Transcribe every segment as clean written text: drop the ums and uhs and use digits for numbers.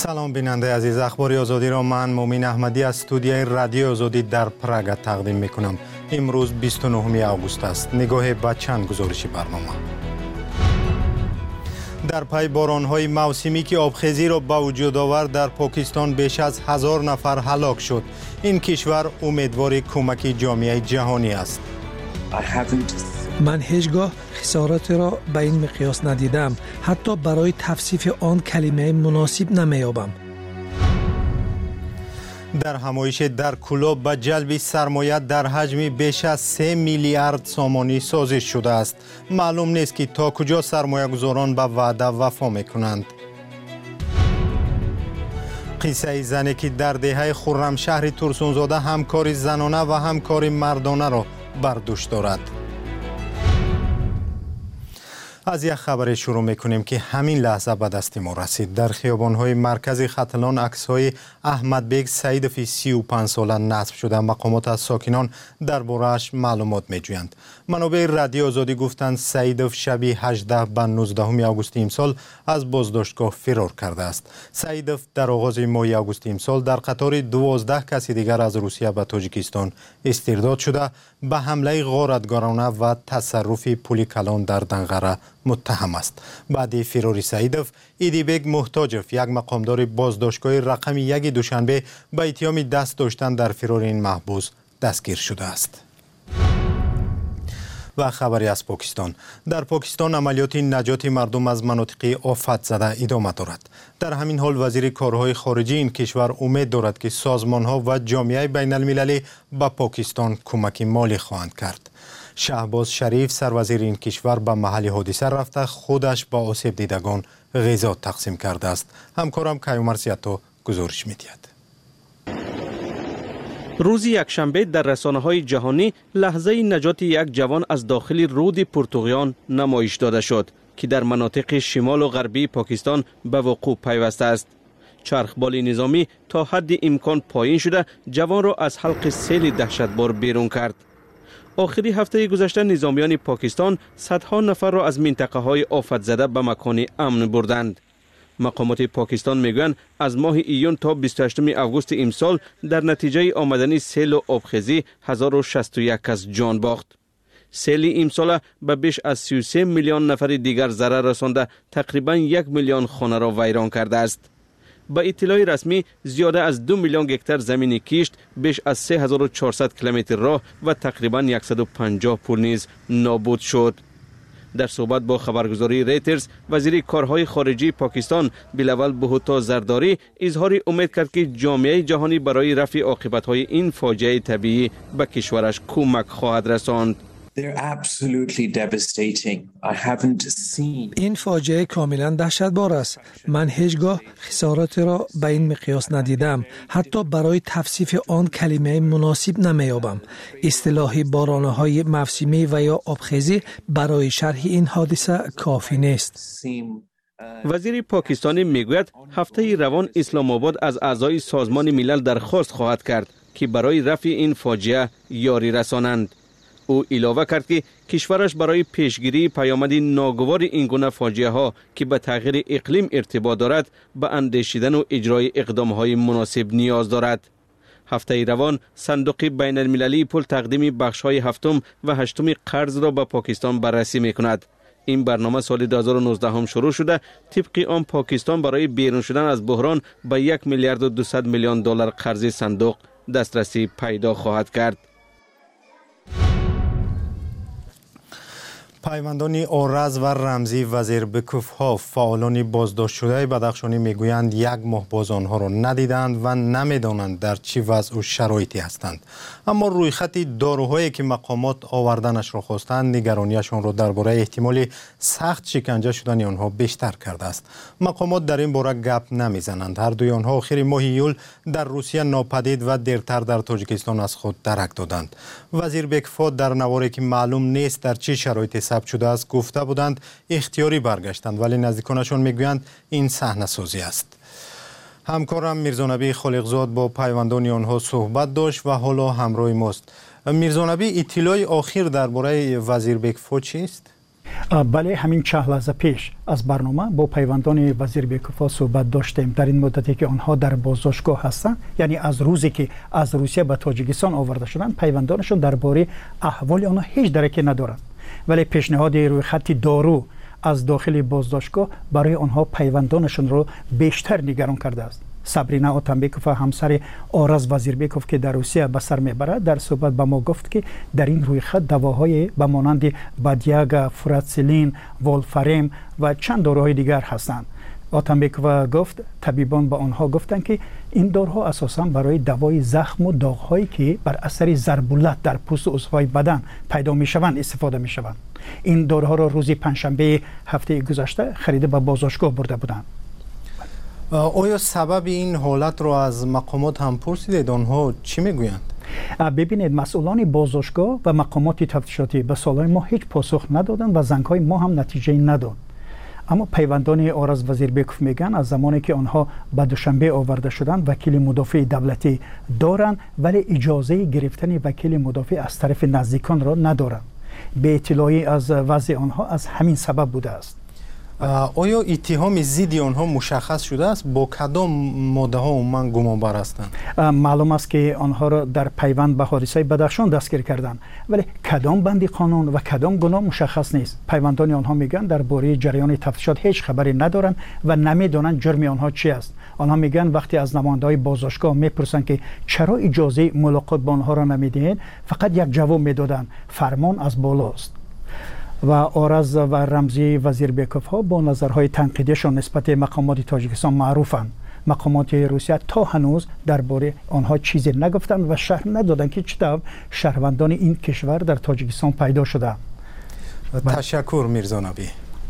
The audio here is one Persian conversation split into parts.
سلام بیننده عزیز، اخبار آزادی را من مومین احمدی از استودیوی رادیو آزادی در پراگ تقدیم میکنم. امروز 29 آگوست است. نگاه به چند گزارش برنامه. در پی باران‌های موسمی که آبخیزی را به وجود آورد، در پاکستان بیش از 1000 نفر هلاک شد. این کشور امیدوار کمک جامعه جهانی است. من هیچگاه خسارت را به این مقیاس ندیدم. حتی برای توصیف آن کلمه مناسب نمیابم. در همایش در کلوب به جلب سرمایه در حجم بیش از 3 میلیارد سامانی سازش شده است. معلوم نیست که تا کجا سرمایه گذاران به وعده وفا میکنند. قصه زنی که در دهه خرمشهر ترسونزاده همکاری زنانه و همکاری مردانه را بر دوش دارد. از یک خبر شروع میکنیم که همین لحظه به دست ما رسید. در خیابان‌های مرکز ختلان عکس‌های احمد بیگ سعیدوف 35 ساله نصب شده. مقامات از ساکنان درباره‌اش معلومات می‌جویند. منابع رادیو آزادی گفتند سعیدوف شب 18 به 19 آگوست امسال از بازداشتگاه فرار کرده است. سعیدوف در آغاز ماه آگوست امسال در قطار 12 کسی دیگر از روسیه به تاجیکستان استرداد شده به حمله غارتگرانه و تصرف پل کلان در دنقره متهم است. بعد فرار سعیدوف، ایدیبگ محتاجف، یک مقامدار بازداشتگاه رقم 1 دوشنبه به اتهام دست داشتن در فرار این محبوس دستگیر شده است. و خبری از پاکستان. در پاکستان عملیات نجات مردم از مناطق آفت زده ادامه دارد. در همین حال وزیر کارهای خارجی این کشور امید دارد که سازمان‌ها و جامعه بین المللی به پاکستان کمک مالی خواهند کرد. شهباز شریف سروزیر این کشور به محل حادثه رفته خودش با آسیب دیدگان غذا تقسیم کرده است. همکارم کیومر سیاتو گزارش می‌دهد. روز یکشنبه در رسانه‌های جهانی لحظه نجات یک جوان از داخل رود پرتوغیان نمایش داده شد که در مناطق شمال و غربی پاکستان به وقوع پیوسته است. چرخبال نظامی تا حد امکان پایین شده جوان را از حلق سیل دهشتبار بیرون کرد. آخری هفته گذشته نظامیان پاکستان صدها نفر را از منطقه‌های آفت زده به مکان امن بردند. مقامات پاکستان میگویند از ماه ایون تا 28 آگوست امسال در نتیجه آمدن سیل و آبخیزی 1061 کس جان باخت. سیل امسال به بیش از 33 میلیون نفر دیگر ضرر رسانده تقریبا 1 میلیون خانه را ویران کرده است. با اطلاع رسمی زیاده از 2 میلیون هکتار زمین کشت، بیش از 3400 کیلومتر راه و تقریبا 150 پل نیز نابود شد. در صحبت با خبرگزاری ریترز، وزیر کارهای خارجی پاکستان بلاول بهوتا زرداری اظهار امید کرد که جامعه جهانی برای رفع عاقبت‌های این فاجعه طبیعی به کشورش کمک خواهد رساند. این فاجعه کاملا دهشتبار است. من هیچگاه خسارت را به این مقیاس ندیدم. حتی برای توصیف آن کلمه مناسب نمیابم. اصطلاح بارانه‌های موسمی و یا آبخیزی برای شرح این حادثه کافی نیست. وزیر پاکستانی میگوید هفته روان اسلام آباد از اعضای سازمان ملل درخواست خواهد کرد که برای رفع این فاجعه یاری رسانند. او علاوه کرد که کشورش برای پیشگیری پیامد ناگوار این گونه فاجعه ها که به تغییر اقلیم ارتباط دارد به اندیشیدن و اجرای اقدام های مناسب نیاز دارد. هفته روان صندوق بین المللی پول تقدیم بخش های هفتم و هشتم قرض را به پاکستان بررسی می کند. این برنامه سال 2019 هم شروع شده. طبق آن پاکستان برای بیرون شدن از بحران به 1 میلیارد و 200 میلیون دلار قرض صندوق دسترسی پیدا خواهد کرد. پیوندان آرز و رمزی وزیر بکوف‌ها فعالان بازداشت شده بدخشانی میگویند 1 ماه باز آنها را ندیدند و نمیدانند در چه وضع و شرایطی هستند. اما روی خط داروهایی که مقامات آوردنش را خواستند نگرانیشان را درباره احتمال سخت شکنجه شدن آنها بیشتر کرده است. مقامات در این باره گپ نمیزنند. هر دوی آنها آخر ماه ایول در روسیه ناپدید و دیرتر در تاجیکستان از خود درک دادند. وزیر بکوف‌ها در نواری که معلوم نیست در چه شرایطی ثبت شده است گفته بودند اختیاری برگشتند، ولی نزدیکانشان میگویند این صحنه سازی است. همکارم میرزانبی خالقزاد با پیوندان آنها صحبت داشت و حالا همراه ماست. میرزانبی، اطلاع آخر درباره وزیر بکوف‌ها چیست؟ بله، همین چند لحظه پیش از برنامه با پیوندان وزیر بیکوفا صحبت داشتیم. در این مدتی که آنها در بازداشتگاه هستند، یعنی از روزی که از روسیه به تاجیکستان آورده شدند، پیوندانشون درباره احوال آنها هیچ درکی ندارند، ولی پیشنهاد روی خط دارو از داخل بازداشتگاه برای آنها پیوندانشون رو بیشتر نگران کرده است. سابرینا اوتانبکوفا، همسر آرز وزیربکوف که در روسیه به سر میبرد، در صحبت به ما گفت که در این روی خط دواهای به مانند بادیاگا، فوراتسیلین، ولفارم و چند داروهای دیگر هستند. اوتانبکوفا گفت طبیبان به آنها گفتند که این داروها اساساً برای دوای زخم و داغ‌هایی که بر اثر ضربولت در پوست و عضوهای بدن پیدا می‌شوند استفاده می‌شوند. این داروها را روز پنجشنبه هفته گذشته خریده به بازداشتگاه برده بودند. آیا سبب این حالت را از مقامات هم پرسیدید؟ آنها چی میگویند؟ ببینید، مسئولان بازداشتگاه و مقامات تفتیشاتی به سوالای ما هیچ پاسخ ندادند و زنگ‌های ما هم نتیجه نداد. اما پیوندان آرز وزیربکوف میگن از زمانی که آنها به دوشنبه آورده شدند وکیل مدافع دولتی دارند، ولی اجازه گرفتن وکیل مدافع از طرف نزدیکان را ندارند. به اطلاعی از وضع آنها از همین سبب بوده است. آیا اتهام ضد آنها مشخص شده است؟ با کدام ماده ها عموما گمانبر هستند؟ معلوم است که آنها را در پیوند به حادثه بدخشان دستگیر کردند، ولی کدام بند قانون و کدام گناه مشخص نیست. پیوندان آنها میگن درباره جریان تفتیشات هیچ خبری ندارند و نمیدانند جرم آنها چی است. آنها میگن وقتی از نماینده‌های بازداشتگاه میپرسند که چرا اجازه ملاقات با آنها را نمیدهید، فقط یک جواب میدادند: فرمان از بالاست. و آرز و رمزی وزیربکوف ها با نظرهای تنقیدیشان نسبت مقامات تاجیکستان معروفند. مقامات روسیه تا هنوز درباره آنها چیزی نگفتند و شرح ندادند که چطور شهروندان این کشور در تاجیکستان پیدا شده. تشکر میرزا نبی.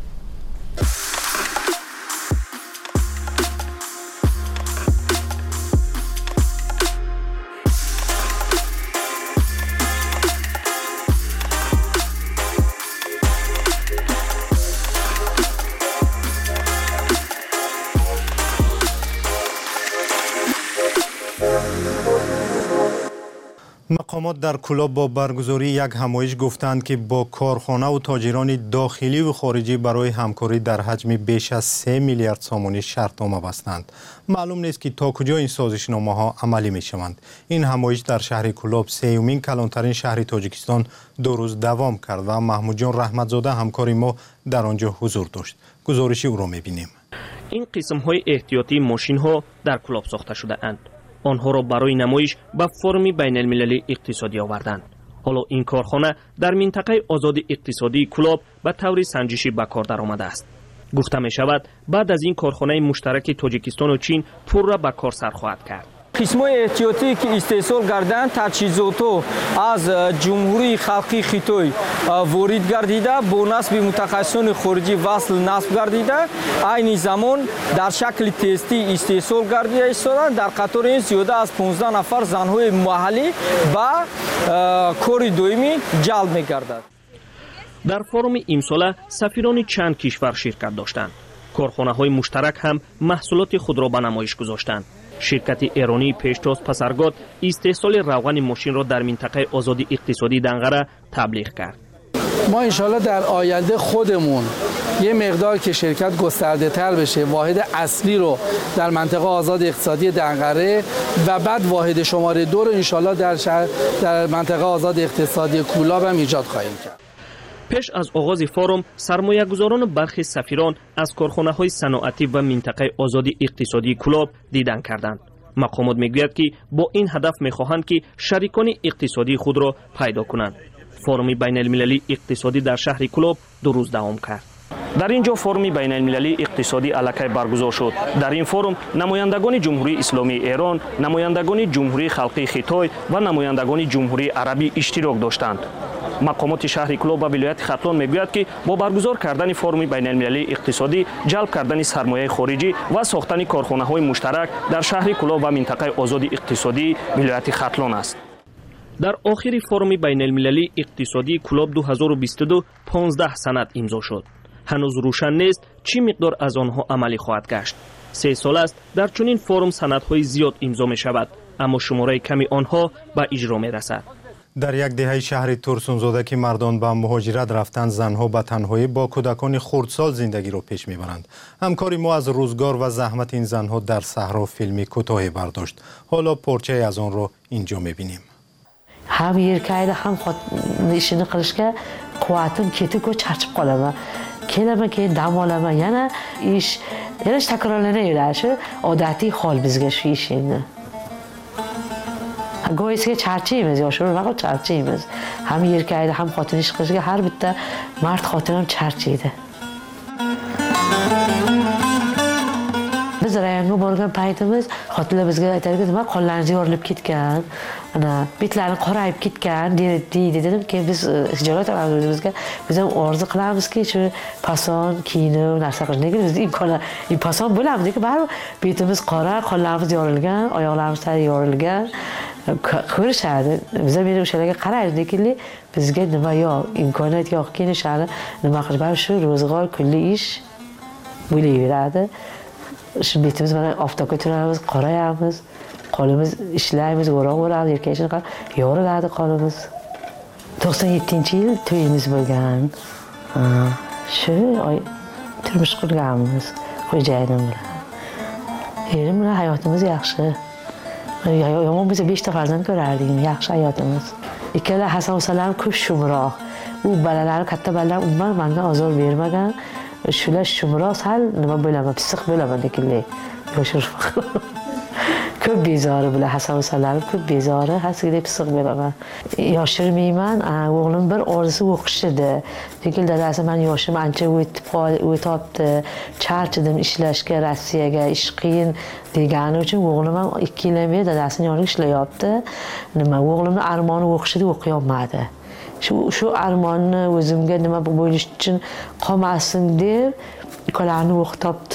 مقامات در کلاب با برگزاری یک همایش گفتند که با کارخانه و تاجران داخلی و خارجی برای همکاری در حجم بیش از 3 میلیارد سامانی شرطنامه بستند. معلوم نیست که تا کجا این سازشنامه ها عملی می شوند. این همایش در شهر کلاب، سیومین کلانترین شهر تاجیکستان، 2 روز دوام کرد و محمود جان رحمتزاده همکار ما در آنجا حضور داشت. گزارشی او را می بینیم. این قسم های احتیاطی ماشین ها در کلاب ساخته شده اند. آنها را برای نمایش به فرم بین المللی اقتصادی آوردند. حالا این کارخانه در منطقه آزاد اقتصادی کلاب به طور سنجشی به کار درآمده است. گفته می شود بعد از این کارخانه مشترک تاجیکستان و چین پر را به کار سر خواهد کرد. قسم‌های احتیاطی که استحصال کردند تجهیزات از جمهوری خلقی خیتوی وارد گردیده، با نصب متخصصان خارجی وصل نصب گردیده، عین زمان در شکل تستی استحصال گردیده ایستادند. در قطار این زیاده از 15 نفر زن‌های محلی به کار دائمی جلب می‌گردند. در فرم امساله سفیران چند کشور شرکت داشتند. کارخانه‌های مشترک هم محصولات خود را به نمایش گذاشتند. شرکت ایرانی پیشتاز پسرگاد استحصال روغن ماشین را در منطقه آزادی اقتصادی دنقره تبلیغ کرد. ما انشالله در آینده خودمون یه مقدار که شرکت گسترده تر بشه، واحد اصلی رو در منطقه آزاد اقتصادی دنقره و بعد واحد شماره 2 رو انشالله در منطقه آزاد اقتصادی کولاب هم ایجاد خواهیم کرد. پیش از آغاز فورم، سرمایه‌گذاران برخی سفیران از کارخانه‌های صنعتی و منطقه آزادی اقتصادی کلاب دیدن کردند. مقامات میگوید که با این هدف می‌خواهند که شریکان اقتصادی خود را پیدا کنند. فورم بین المللی اقتصادی در شهر کلاب 2 روز دوام کرد. در اینجا فورم بین المللی اقتصادی الکی برگزار شد. در این فورم نمایندگان جمهوری اسلامی ایران، نمایندگان جمهوری خلقی خیتای و نمایندگان جمهوری عربی اشتراک داشتند. مقامات شهر کلاب و ولایت ختلان میگوید که با برگزار کردن فورم بین المللی اقتصادی، جلب کردن سرمایه خارجی و ساختن کارخانه‌های مشترک در شهر کلاب و منطقه آزاد اقتصادی ولایت ختلان است. در آخر فورم بین المللی اقتصادی کلاب 2022 15 سند امضا شد. هنوز روشن نیست چی مقدار از آنها عملی خواهد گشت. 3 سال است در چنین فورم سندهای زیاد امضا می شود، اما شماره کمی آنها به اجرا می رسد. در یک دهه شهر ترسونزاده که مردان به مهاجرت رفتند، زنها به تنهایی با کودکان خردسال زندگی را پیش میبرند. همکاری ما از روزگار و زحمت این زنها در صحرا فیلمی کوتاهی برداشت. حالا پارچه از آن را اینجا میبینیم. هم yerkayda ham ishini qilishga quvvatim ketib charchib qolaman. Kelaman, keyin dam olaman, yana ish takrorlanaveradi. Odatiy hol bizga shu ish endi. Go'yisiga charchaymiz, yoshlar vaqt charchaymiz. Ham yerkayda ham xotin ish qilishga har bitta mard xotin ham charchaydi. Biz rayonga borgan paytimiz xotinlar bizga aytadi, nima qonlaringiz yorilib ketgan, ana betlaring qorayib ketgan deydi dedim. Keyin biz hijolat qilamiz, biz ham orzu qilamizki, shu pason kiyinib narsa qilish. Nega bizda imkoniyat pason bo'lamiz, lekin baribir betimiz qora, qonlarimiz yorilgan, oyoqlarimiz yorilgan. Ko'rishadi. Biz ham o'shalarga qaraymiz, lekin bizga nima yo'q, imkoniyat yo'q. Keyin shahar nima qilish, baribir shu ro'zg'or, kunlik ish bo'laveradi. Shu betimiz mana oftobga turamiz, qorayamiz, qo'limiz ishlaymiz, o'roq o'ramiz, erkakishni qilib yoriladi qo'limiz. 97-yil to'yimiz bo'lgan. Shu turmush qurganmiz xo'jayinim bilan. Erim bilan hayotimiz yaxshi. Yomon bo'lsa 5 ta farzand ko'rardik, yaxshi hayotimiz. Ikkala Hasan Husanlar ko'p shumroq. U balalar, katta balalar umuman menga ozor bermagan. Shular shumroq, sal nima bo'laman, pissiq bo'laman, lekin yoshir. Ko'p bezori bilan Hasan Husanlar ko'p bezori, hasigidek pissiq bo'laman. Yoshirmayman, o'g'lim bir orzusi o'qish edi. Lekin dadasi men yoshim ancha o'tibdi, charchadim ishlashga, Rossiyaga, ish qiyin degani uchun o'g'lim ham 2 yildan beri dadasining yonida ishlayapti. Nima, o'g'limning armoni o'qish edi, o'qiy olmadi. Shu armonni o'zimga nima bo'lish uchun qolmasin deb ukalarni o'qitibdi.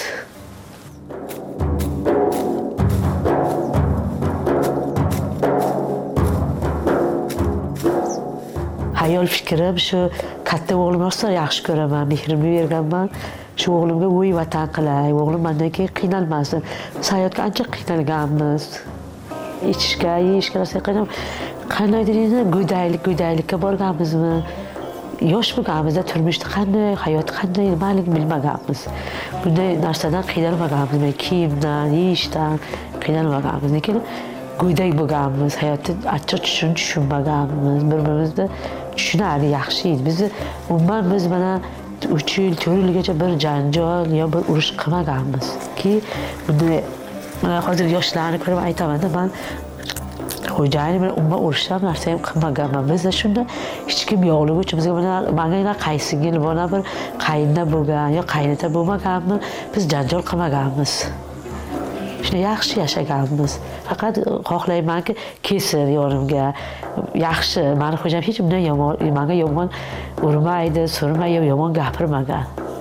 Hayol fikrim shu katta o'g'lim rosa yaxshi ko'raman, mehrimni berganman. Shu o'g'limga voy vatan qilay, o'g'lim mendan keyin qiynalmasin. Biz hayotga ancha qiynalganmiz. Ichishga, yeyishga rosa qiynalib, qandaydir go'daylikka borganmizmi? Yosh bo'lganimizda turmushda qanday, hayot qanday nimaligini bilmaganmiz. Bunday narsadan qiynalmaganmiz, kiyimdan, yeyishdan qiynalmaganmiz. Lekin go'dak bo'lganmiz, hayotni achchiq tushunmaganmiz, bir-birimizni tushunardi, yaxshi edi. Biz mana 3 yil, 4 yilgacha bir janjal yo bir urush qilmaganmiz. Ki bunday hozir yoshlarni ko'rib aytaman-da, men xo'jayinim bilan umuman urushlar narsa ham qilmaganman. Bizda shunda hech kim yo'qligi uchun bizga menga qaysi yil bona bir qaynona bo'lgan yo qaynota bo'lmaganmi, biz janjal qilmaganmiz. Shunday yaxshi yashaganmiz. Faqat xohlaymanki kelsin yonimga. Yaxshi, meni xo'jam hech bunday menga yomon urmaydi, surmaydi, yomon gapirmagan.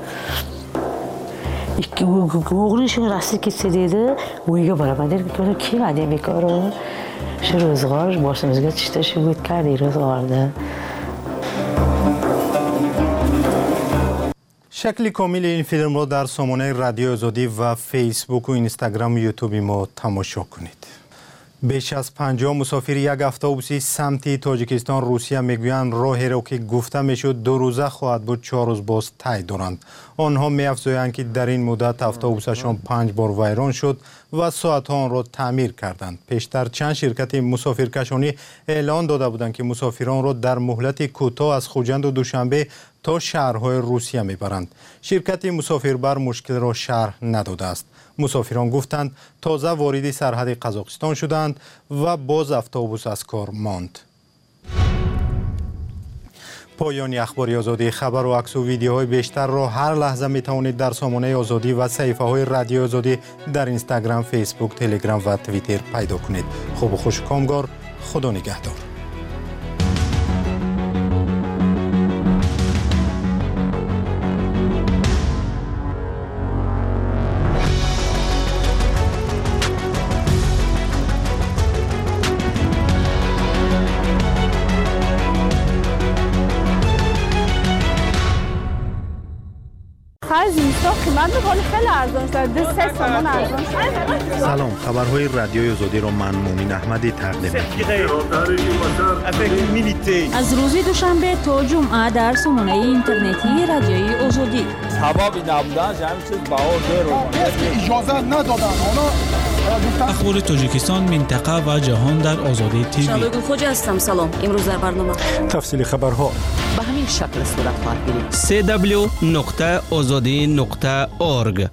Ikki o'g'lim shu Rossiyaga ketsa dedi, uyga boraman dedi, kelmadi bekor. Shu ro'zg'or boshimizga tushdi, shu o'tgandik ro'zg'orda. شکل کامل این فیلم را در سامانه رادیو آزادی و فیسبوک و اینستاگرام و یوتیوب ما تماشا کنید. بیش از 50 مسافر یک اتوبوس سمت تاجیکستان روسیه میگویند راهی را که گفته میشد 2 روزه خواهد بود 4 روز باز طی دارند. آنها می‌افزایند که در این مدت اتوبوسشان 5 بار ویران شد و ساعت‌ها آن را تعمیر کردند. پیشتر چند شرکت مسافرکشانی اعلان داده بودند که مسافران را در مهلت کوتاه از خوجند و دوشنبه تا شهرهای روسیه میبرند. شرکت مسافربر مشکل را شرح نداده است. مسافران گفتند تازه وارد سرحد قزاقستان شدند و باز اتوبوس از کار ماند. پایان اخباری آزادی. خبر و عکس و ویدیوهای بیشتر را هر لحظه می توانید در سامانه آزادی و صفحه های رادیو آزادی در اینستاگرام، فیسبوک، تلگرام و توییتر پیدا کنید. خوب و خوش و کامگار. خدا نگهدار. زمستان قیمت میکنه خیلی ارزان شده 3 تومن ارزان شده. سلام، خبرهای رادیوی آزادی را من مؤمن احمدی تقدیم می‌کنم. از روز دوشنبه تا جمعه در سامانه اینترنتی رادیوی آزادی. حبابی نبودن همین چیز بهار اجازه ندادن. اخبار تاجیکستان، منطقه و جهان در آزادی تیوی. شبگون خوجا هستم. سلام. امروز در برنامه تفصیل خبرها به همین شکل صورت خواهد گرفت. www.azadi.org.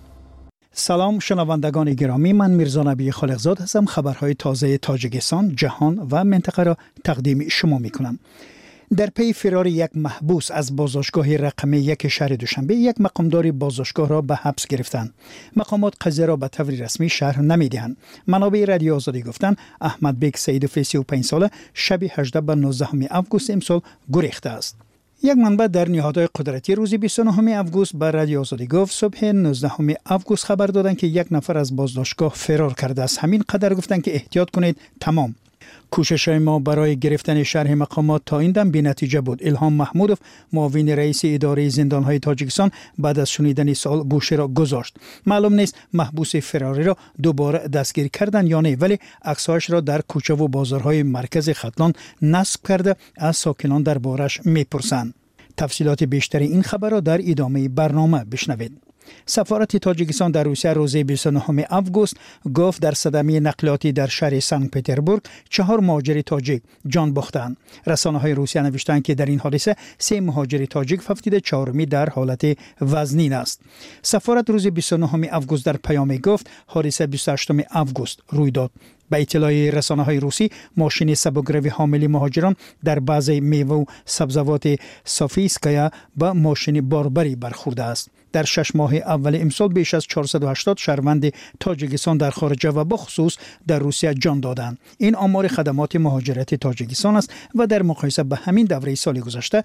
سلام شنوندگان گرامی، من میرزا نبی خالقزاد هستم. خبرهای تازه تاجیکستان، جهان و منطقه را تقدیم شما میکنم. در پی فرار یک محبوس از بازداشتگاه رقمی 1 شهر دوشنبه، یک مقامدار بازداشتگاه را به حبس گرفتند. مقامات قضیه را به طور رسمی شرح نمیدهند. منابع رادیو آزادی گفتند احمد بیگ سیدوفی 35 ساله شب 18 به 19 آگوست امسال گریخته است. یک منبع در نهادهای قدرتی روز 29 آگوست به رادیو آزادی گفت صبح 19 آگوست خبر دادند که یک نفر از بازداشتگاه فرار کرده است. همین قدر گفتند که احتیاط کنید تمام. کوشش‌های ما برای گرفتن شرح مقامات تا این دم بی‌نتیجه بود. الهام محمودوف، معاون رئیس اداره زندان‌های تاجیکستان، بعد از شنیدن سوال گوشه را گذاشت. معلوم نیست محبوس فراری را دوباره دستگیر کردن یا نه، ولی عکس‌هایش را در کوچه و بازارهای مرکز ختلان نصب کرده از ساکنان دربارش می‌پرسند. تفصیلات بیشتری این خبر را در ادامه برنامه بشنوید. سفارت تاجیکستان در روسیه روز 29 آگوست گفت در صدمه نقلیاتی در شهر سن پتربورگ 4 مهاجر تاجیک جان باختند. رسانه‌های روسیه نوشتند که در این حادثه 3 مهاجر تاجیک فوتیده، 4می در حالت وزنین است. سفارت روز 29 آگوست در پیامی گفت حادثه 28 آگوست روی داد. به اطلاع رسانه‌های روسی، ماشین سبکروی حامل مهاجران در بعضی میوه و سبزوات صافیسکایا با ماشین باربری برخورده است. در 6 ماه اول امسال بیش از 480 شهروند تاجیکستان در خارج و بخصوص در روسیه جان دادند. این آمار خدمات مهاجرت تاجیکستان است و در مقایسه به همین دوره سال گذشته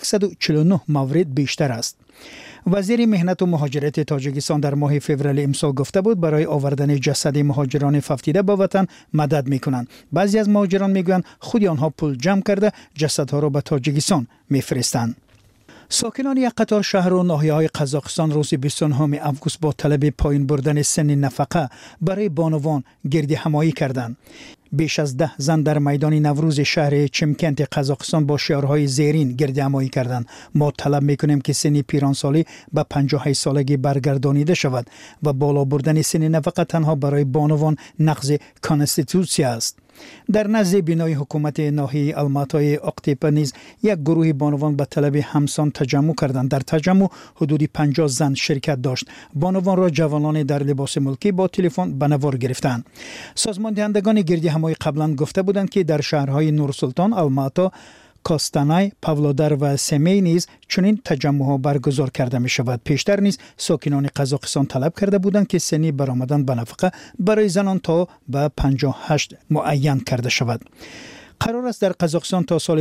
149 مورد بیشتر است. وزیر مهنت و مهاجرت تاجیکستان در ماه فوریه امسال گفته بود برای آوردن جسد مهاجران فوتیده به وطن مدد میکنند. بعضی از مهاجران میگویند خود آنها پول جمع کرده جسدها را به تاجیکستان میفرستند. ساکنان یک قطار شهر و ناحیه‌های قزاقستان روز 29 آگوست با طلب پایین بردن سن نفقه برای بانوان گردهمایی کردند. بیش از 10 زن در میدان نوروز شهر چمکنت قزاقستان با شعارهای زیرین گردهمایی کردند. ما طلب میکنیم که سن پیرانسالی به 58 سالگی برگردانیده شود و بالا بردن سن نفقه تنها برای بانوان نقض کانستیتوسیا است. در نزد بینای حکومت ناحیه الماتای اقتیپا نیز یک گروه بانوان به طلب همسان تجمع کردند. در تجمع حدود 50 زن شرکت داشت. بانوان را جوانان در لباس ملکی با تلفن به نوار گرفتند. سازمان دهندگان گردهمایی قبلا گفته بودند که در شهرهای نورسلطان، الماتا، کاستانای، پاولودار و سمی نیز چنین تجمعها برگزار کرده می شود. پیشتر نیز ساکنان قزاقستان طلب کرده بودند که سن برآمدن به نفقه برای زنان تا به 58 معین کرده شود. قرار است در قزاقستان تا سال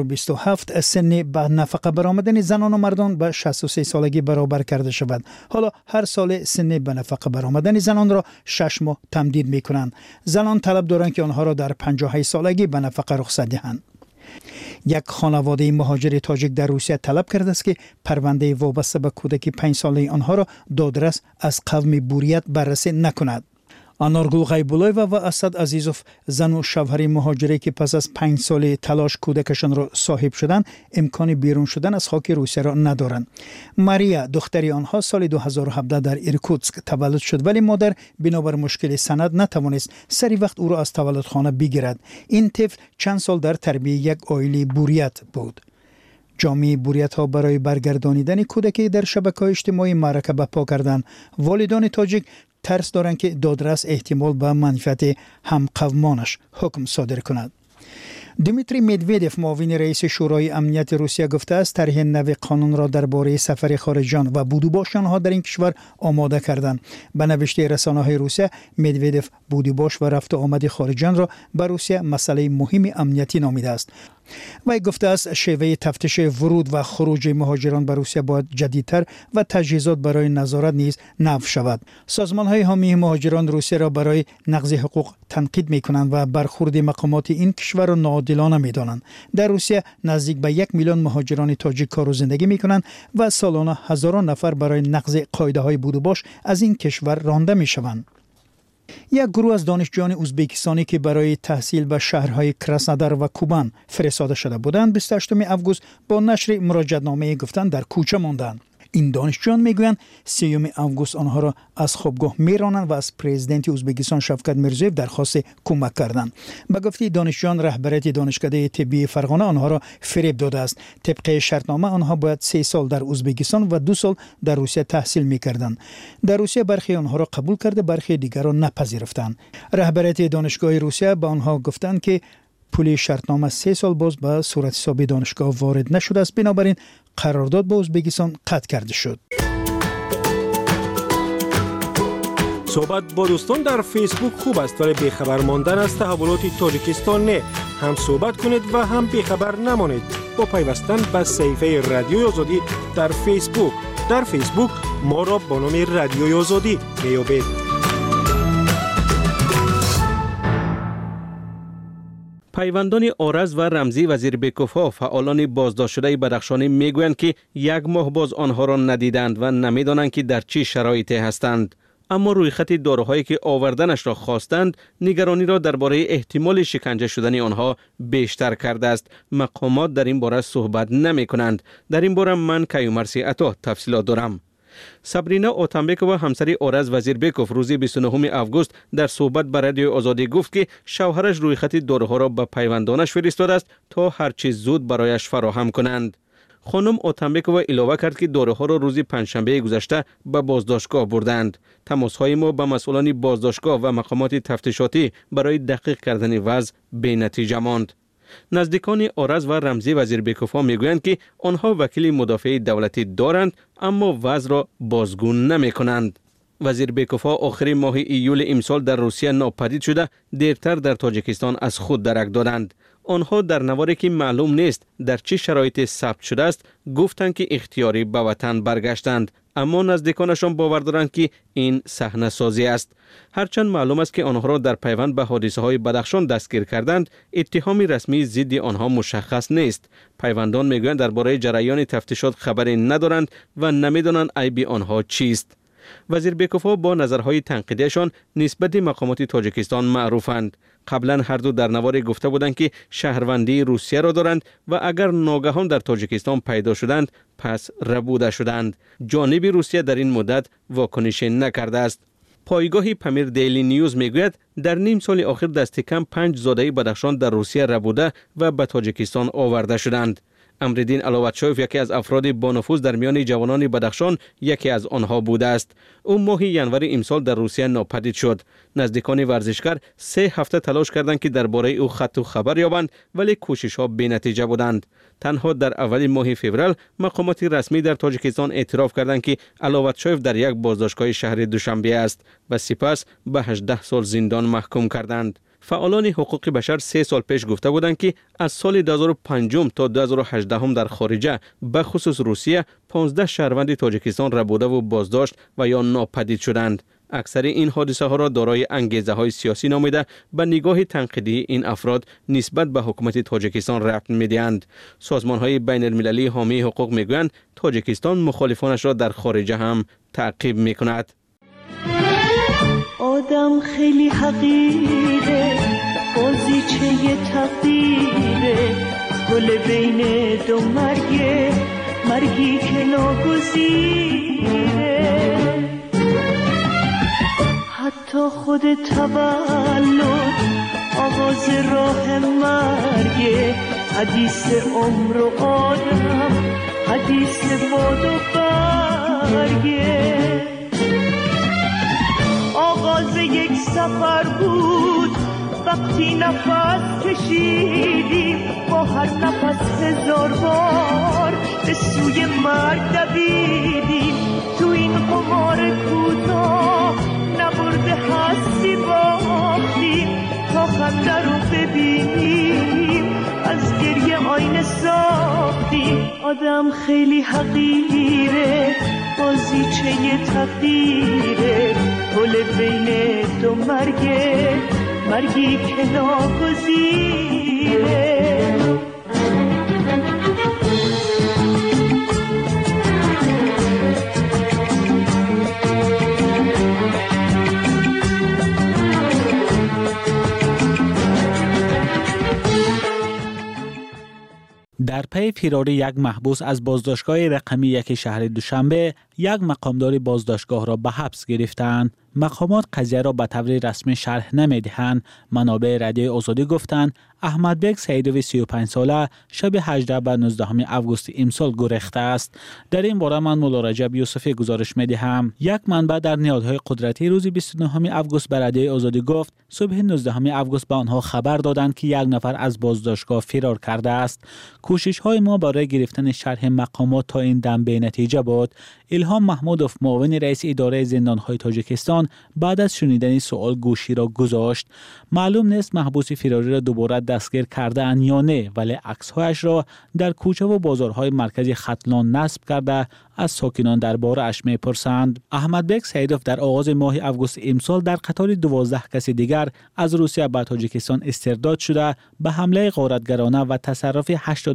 2027 سن به نفقه برآمدن زنان و مردان به 63 سالگی برابر کرده شود. حالا هر سال سن به نفقه برآمدن زنان را 6 ماه تمدید می کنند. زنان طلب دارند که آنها را در 58 سالگی به نفقه رخصت دهند. یک خانواده مهاجر تاجیک در روسیه طلب کرده است که پرونده وابسته به کودک 5 ساله آنها را دادرس از قوم بوریت بررسی نکند. آنارگل غیبولایو و اسد عزیزوف، زن و شوهر مهاجری که پس از 5 سال تلاش کودکشان را صاحب شدند، امکان بیرون شدن از خاک روسیه را ندارند. ماریا دختری آنها سال 2017 در ایرکوتسک تولد شد، ولی مادر بنابر مشکل سند نتوانست سری وقت او را از تولدخانه بگیرد. این طفل چند سال در تربیت یک عائله بوریت بود. جامعه بوریت ها برای برگردانیدن کودکی در شبکه‌های اجتماعی معرکه برپا کردند. والدان تاجیک ترس دارند که دادرس احتمال به منفعت همقومانش حکم صادر کند. دیمیتری مدودف، معاون رئیس شورای امنیت روسیه، گفته است طرح نو قانون را درباره سفر خارجیان و بودوباش آنها در این کشور آماده کردند. به نوشته رسانه‌های روسیه، مدودف بودوباش و رفت و آمد خارجیان را بر روسیه مسئله مهم امنیتی نامیده است. وی گفته است شیوه تفتیش ورود و خروج مهاجران به روسیه باید جدیدتر و تجهیزات برای نظارت نیز نصب شود. سازمان‌های حامی مهاجران روسیه را برای نقض حقوق تنقید می‌کنند و برخورد مقامات این کشور را عادلانه می‌دانند. در روسیه نزدیک به 1 میلیون مهاجران تاجیک کار و زندگی می‌کنند و سالانه هزاران نفر برای نقض قاعده‌های بود و باش از این کشور رانده می‌شوند. یک گروه از دانشجویان ازبکستانی که برای تحصیل به شهرهای کراسنودار و کوبان فرستاده شده بودند 28 اوگوست با نشر مراجعه‌نامه گفتند در کوچه ماندند. این دانشجویان میگویند 3 اوگوست آنها را از خوابگاه میرانند و از پرزیدنت ازبکستان شفقت میرزویف درخواست کمک کردند. به گفته دانشجویان رهبریت دانشکده طبی فرغانه آنها را فریب داده است. طبق شرطنامه آنها باید 3 سال در ازبکستان و 2 سال در روسیه تحصیل میکردند. در روسیه برخی آنها را قبول کرده برخی دیگر را نپذیرفتند. رهبریت دانشگاه روسیه به آنها گفتند که پول شرطنامه 3 سال باز به صورت حسابی دانشگاه وارد نشده است، بنابراین قرارداد با ازبکستان قطع کرده شد. صحبت با دوستان در فیسبوک خوب است ولی بیخبر ماندن از تحولات تاجیکستان نه. هم صحبت کنید و هم بیخبر نمانید با پیوستن به صفحه رادیوی آزادی در فیسبوک. در فیسبوک ما را با نام رادیوی آزادی میابید. پیوندان آرز و رمزی وزیر بیکوفا فعالان بازداشت شده بدخشانی میگویند که 1 ماه باز آنها را ندیدند و نمیدانند که در چه شرایطی هستند. اما روی خط داروهایی که آوردنش را خواستند نگرانی را درباره احتمال شکنجه شدن آنها بیشتر کرده است. مقامات در این باره صحبت نمی کنند. در این باره من کیومرثی عطا تفصیلات دارم. سابرینا اوتانبکووا همسر آرز وزیر بیکوف روز 29 اوگوست در صحبت با رادیو آزادی گفت که شوهرش روی خط داروها را به پیوندانش فرستاده است تا هر چیز زود برایش فراهم کنند. خانم اوتانبکووا علاوه کرد که داروها را روز پنجشنبه گذشته به بازداشتگاه بردند. تماس‌های ما با مسئولان بازداشتگاه و مقامات تفتیشاتی برای دقیق کردن وضع بی‌نتیجه ماند. نزدیکان آرز و رمزی وزیر بیکوفا میگویند که آنها وکیل مدافع دولتی دارند اما وضع را بازگو نمی کنند. وزیر بیکوفا آخر ماه ایول امسال در روسیه ناپدید شده دیرتر در تاجیکستان از خود درک دادند. آنها در نواری که معلوم نیست در چه شرایط ثبت شده است گفتند که اختیاری به وطن برگشتند، اما نزدیکانشان باور دارند که این صحنه سازی است. هرچند معلوم است که آنها را در پیوند به حادثه های بدخشان دستگیر کردند، اتهام رسمی ضد آنها مشخص نیست. پیوندان میگویند درباره جریان تفتیشات خبری ندارند و نمیدانند عیب آنها چیست. وزیر بیکوفا با نظرهای تنقیدیشان نسبت مقامات تاجیکستان معروفند. قبلا هر دو در نواری گفته بودند که شهروندی روسیه را دارند و اگر ناگهان در تاجیکستان پیدا شدند پس ربوده شدند. جانب روسیه در این مدت واکنش نکرده است. پایگاه پامیر دیلی نیوز میگوید در نیم سال آخر دست کم 5 زاده بدخشان در روسیه ربوده و به تاجیکستان آورده شدند. امردین علاوتشویف یکی از افراد با نفوذ در میان جوانان بدخشان یکی از آنها بوده است. او ماه ینور امسال در روسیه ناپدید شد. نزدیکان ورزشکار 3 هفته تلاش کردند که درباره او خط و خبر یابند ولی کوشش‌ها بی‌نتیجه بودند. تنها در اول ماه فوریه مقامات رسمی در تاجیکستان اعتراف کردند که علاوتشویف در یک بازداشتگاه شهر دوشنبه است و سپس به 18 سال زندان محکوم کردند. فعالان حقوق بشر 3 سال پیش گفته بودند که از سال 2005 تا 2018 در خارجه به خصوص روسیه 15 شهروند تاجیکستان ربوده و بازداشت و یا ناپدید شدند. اکثر این حادثه ها را دارای انگیزه های سیاسی نامیده به نگاه تنقیدی این افراد نسبت به حکومت تاجیکستان ربط می‌دهند. سازمان های بین المللی حامی حقوق میگویند تاجیکستان مخالفانش را در خارجه هم تعقیب میکند. آدم خیلی حقیره، بازیچه تقدیره، گل بین دو مرگه، مرگی که ناگزیره. حتی خود تولد آغاز راه مرگه، حدیث عمر و آدم، حدیث باد و برگه. آغاز یک سفر بود وقتی نفس کشیدیم، با هر نفس 1000 بار به سوی مرگ دویدیم. تو این قمار کوتاه نبرده هستی باختیم، تا خنده رو ببینیم از گریه آینه ساختیم. آدم خیلی حقیره، بازیچه تقدیره، گل بین دو مرگه، مرگی که ناگزیره. در پی فرار یک محبوس از بازداشتگاه رقمی 1 شهر دوشنبه، یک مقامدار بازداشتگاه را به حبس گرفتند. مقامات قضیه را به طور رسمی شرح نمی‌دهند. منابع رادیوی آزادی گفتند احمد بیگ سیدوی 35 ساله شب 18 و 19 اوگوست امسال گریخته است. در این باره من مولا رجب یوسفی گزارش می‌دهم. یک منبع در نهادهای قدرتی روز 29 اوگوست به رادیوی آزادی گفت صبح 19 اوگوست به آنها خبر دادند که یک نفر از بازداشتگاه فرار کرده است. کوشش‌های ما برای گرفتن شرح مقامات تا این دم به نتیجه بود. الهام محمودوف معاون رئیس اداره زندان‌های تاجیکستان بعد از شنیدن سوال گوشی را گذاشت. معلوم نیست محبوس فراری را دوباره دستگیر کرده اند یا نه، ولی عکس‌هایش را در کوچه و بازارهای مرکزی ختلان نصب کرده از ساکنان درباره اش می‌پرسند. احمد بیگ سیدوف در آغاز ماه اوگوست امسال در قطار 12 کس دیگر از روسیه به تاجیکستان استرداد شده به حمله غارتگرانه و تصرف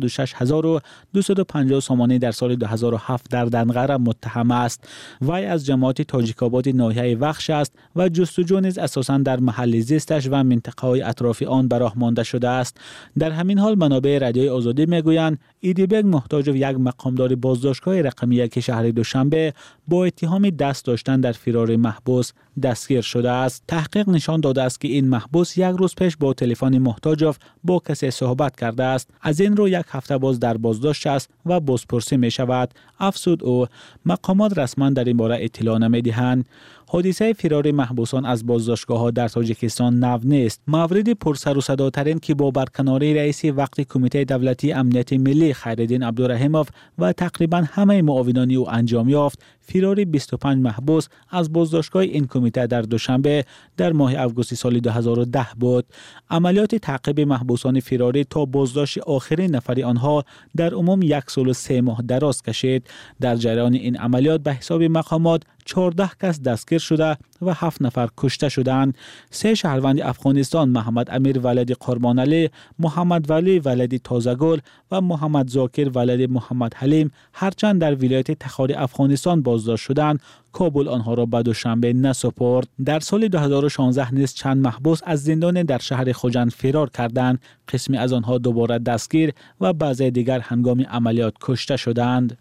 86250 سامانه در سال 2007 در دنقره متهم است. وی از جماعت تاجیک‌آباد ناحیه وخش است و جستجو نیز اساساً در محل زیستش و منطقه‌های اطراف آن به راه مانده شده است. در همین حال منابع رادیوی آزادی میگویند ایدی بیگ محتاج یک مقامدار بازداشتگاه رقمی 1 شهر دوشنبه با اتهام دست داشتن در فرار محبوس دستگیر شده است. تحقیق نشان داده است که این محبوس یک روز پیش با تلفن محتاجوف با کسی صحبت کرده است. از این رو یک هفته باز در بازداشت است و بازپرسی می شود. افزود او مقامات رسما در این باره اطلاع نمی‌دهند. حادثه فرار محبوسان از بازداشتگاه‌ها در تاجیکستان نو نیست. مورد پرسر و صداترین که با برکناری رئیس وقت کمیته دولتی امنیت ملی خیرالدین عبدالرحیموف و تقریبا همه معاونان او انجام یافت، فرار 25 محبوس از بازداشتگاه این کمیته در دوشنبه در ماه اوگوست سال 2010 بود. عملیات تعقیب محبوسان فراری تا بازداشت آخرین نفر آنها در عموم 1 سال و 3 ماه دراز کشید. در جریان این عملیات به حساب مقامات 14 کس دستگیر شده و 7 نفر کشته شدند. 3 شهروند افغانستان محمد امیر ولد قربانعلی، محمد ولی ولد تازگل و محمد زاکر ولد محمد حلیم هرچند در ولایت تخار افغانستان بازداشت شدند، کابل آنها را به دوشنبه نسپرد. در سال 2016 نیز چند محبوس از زندان در شهر خوجند فرار کردند. قسمی از آنها دوباره دستگیر و بعضی دیگر هنگام عملیات کشته شدند.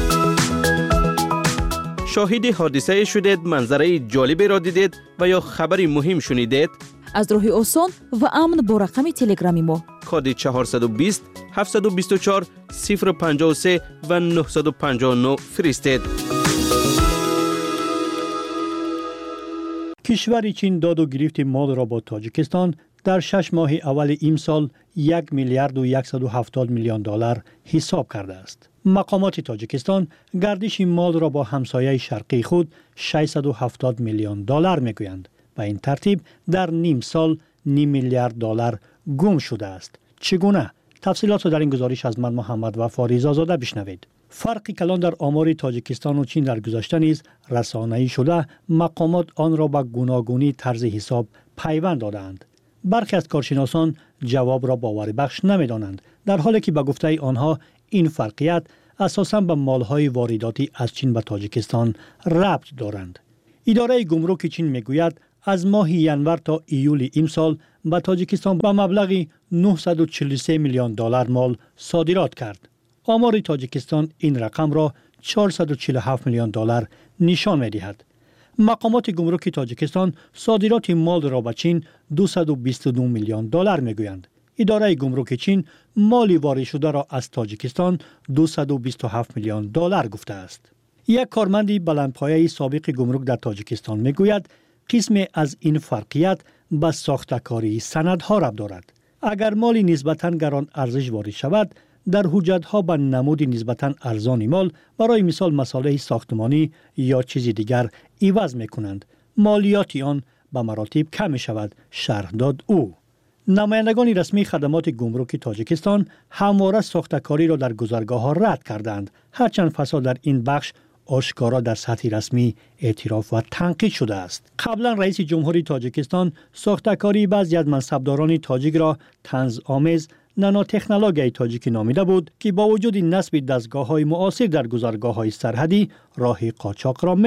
شاهد حادثه شدید، منظره جالبی را دیدید و یا خبری مهم شنیدید؟ از راه آسان و امن با رقم تلگرامی ما کد 420 724 053 و 959 فرستید. کشور چین داد و گرفت مال را با تاجیکستان در 6 ماه اول امسال 1 میلیارد و 170 میلیون دلار حساب کرده است. مقامات تاجیکستان گردش مال را با همسایه شرقی خود 670 میلیون دلار میگویند. و این ترتیب در نیم سال 9 میلیارد دلار گم شده است. چگونه؟ تفصیلات را در این گزارش از من محمد وفا ریزازاده بشنوید. فرق کلان در آمار تاجیکستان و چین در گذشته نیز رسانه‌ای شده، مقامات آن را به گوناگونی طرز حساب پیوند دادند. برخی از کارشناسان جواب را باور بخش نمی‌دانند، در حالی که به گفته آنها این فرقیت اساساً به مال‌های وارداتی از چین به تاجیکستان ربط دارند. اداره گمرک چین میگوید از ماه ینور تا ایول امسال به تاجیکستان به مبلغ 943 میلیون دلار مال صادرات کرد. آمار تاجیکستان این رقم را 447 میلیون دلار نشان می‌دهد. مقامات گمرک تاجیکستان صادرات مال را به چین 222 میلیون دلار میگویند. اداره گمرک چین مالی وارد شده را از تاجیکستان 227 میلیون دلار گفته است. یک کارمند بلندپایه سابق گمرک در تاجیکستان میگوید قسمی از این فرقیت به ساختکاری سندها ربط دارد. اگر مالی نسبتاً گران ارزش وارد شود، در حجت‌ها به نمود نسبتاً ارزان مال برای مثال مصالح ساختمانی یا چیزی دیگر عوض می‌کنند. مالیات آن به مراتب کم می‌شود، شرح داد او. نمایندگان رسمی خدمات گمرک تاجیکستان همواره ساختکاری را در گذرگاه‌ها رد کردند، هرچند فساد در این بخش آشکارا در سطح رسمی اعتراف و تنقید شده است. قبلا رئیس جمهوری تاجیکستان ساختکاری بعضی از منصبداران تاجیک را طنزآمیز نانو تکنولوژی تاجیکی نامیده بود که با وجود نصب دستگاه‌های معاصر در گذرگاه‌های سرحدی راه قاچاق را